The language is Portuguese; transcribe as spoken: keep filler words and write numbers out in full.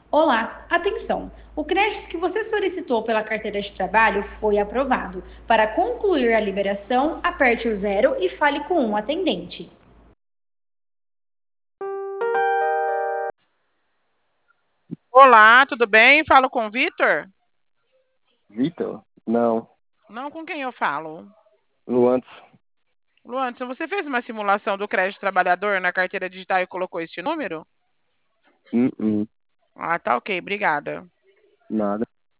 Olá, atenção! O crédito que você solicitou pela carteira de trabalho foi aprovado. Para concluir a liberação, aperte o zero e fale com um atendente. Olá, tudo bem? Falo com o Vitor? Vitor? Não. Não, com quem eu falo? Luantes? Luanderson, você fez uma simulação do crédito trabalhador na carteira digital e colocou este número? Uh-uh. Ah, tá ok, obrigada. Nada.